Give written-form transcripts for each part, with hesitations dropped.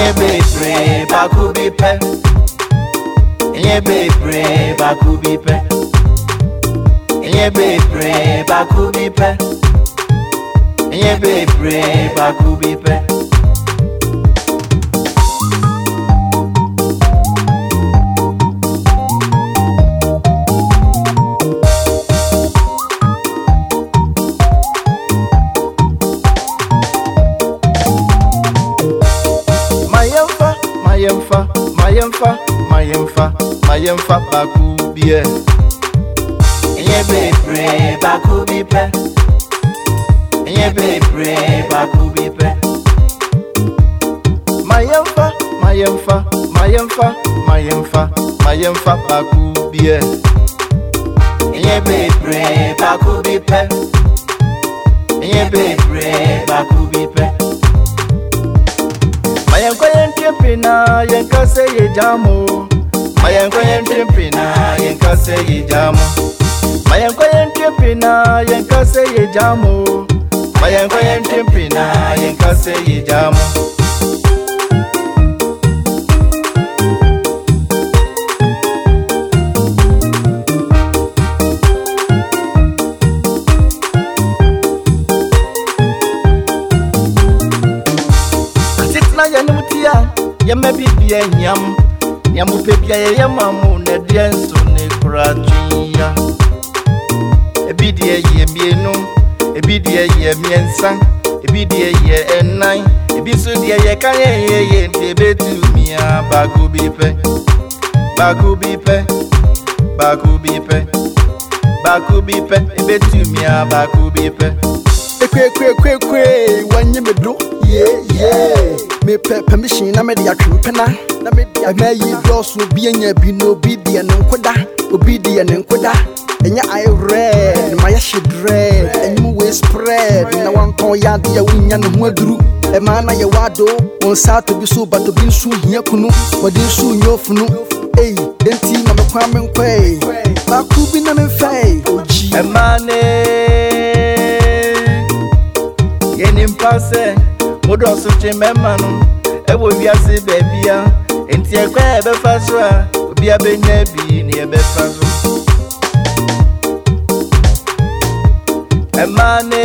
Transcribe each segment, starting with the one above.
Enye bebre baku bipe. Enye bebre baku bipe. Enye bebre baku bipe. Enye bebre baku bipe. Mayemfa baku bie. Enye bebre baku bipe. Enye bebre baku bipe. Mayemfa baku bie. Enye bebre baku bipe. Enye bebre baku bipe. Mayenko yentipina yenkase yejamo. Mayenko yentipina yenkase yejamo. Mayenko yentipina yenkase yejamo. Mayenko yentipina yenkase yejamo. Atitna yanumutia yemme bibia nyam. Nyamu pepia ye mamu ne dienso ne kuratwia. Ebidie ye mienu, ebidie ye miensa, ebidie ye enan, ebiso die ye kanye ye ntebetumi baku bipe. Baku bipe. Baku bipe. Baku bipe ebetumi baku bipe. Kwe wanye medo. Yeah. Me permission na me dia twempena. Na me dia mayi dos no bi anya bi no bi dia nkoda. Obi dia nkoda. Enya I red, my shedred, and you will spread. Na wan ton ya dia wunya no ho aduru. E ma na ye wado, on sa to bi so but to bi so hia kunu. Wodi so nyofunu. Ey, enti ma me kwa me nkwe. Ba ku bi na me fai. Oji. E mane yenim pase. Modo so chemema no. E wo wiase babia. Enti e kwa e be fa so a. Obi abenya bi ni e be fa so. Emane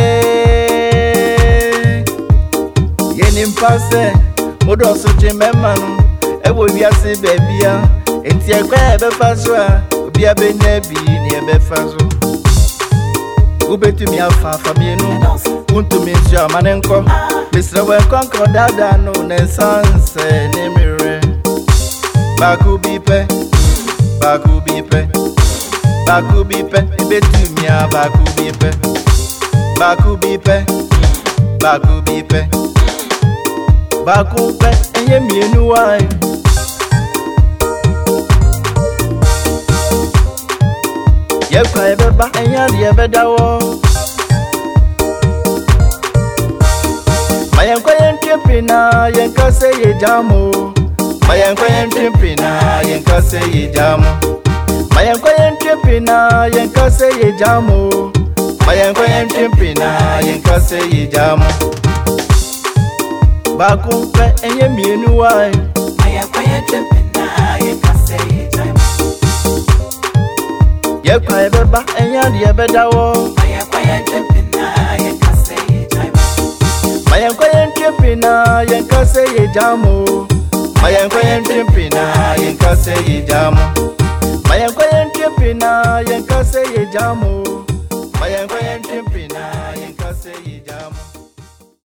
yenim pase modo so chemema no e wo wiase babia enti e kwa e be fa so a obi abenya bi ni e be fa so ubetumi afa mienu untumi nsu amanenko misra we konko dada no ne sanse ne mire baku bipe ebetumi baku bipe. Baku bipe. Baku pe enye mienu wai. Ye kwa ebeba enya de ebedawo. Mayenko yentipina yenkase yejamo. Mayenko yentipina yenkase yejamo. Mayenko yentipina yenkase yejamo. Mayenko yentipina yenkase yejamo. Baku pe enye mienu wai. Mayenko yentipina yenkase yejamo. Ye kwa ebeba enya de ebedawo. Mayenko yentipina yenkase yejamo. Mayenko yentipina yenkase yejamo. Mayenko yentipina yenkase yejamo. Mayenko yentipina yenkase yejamo.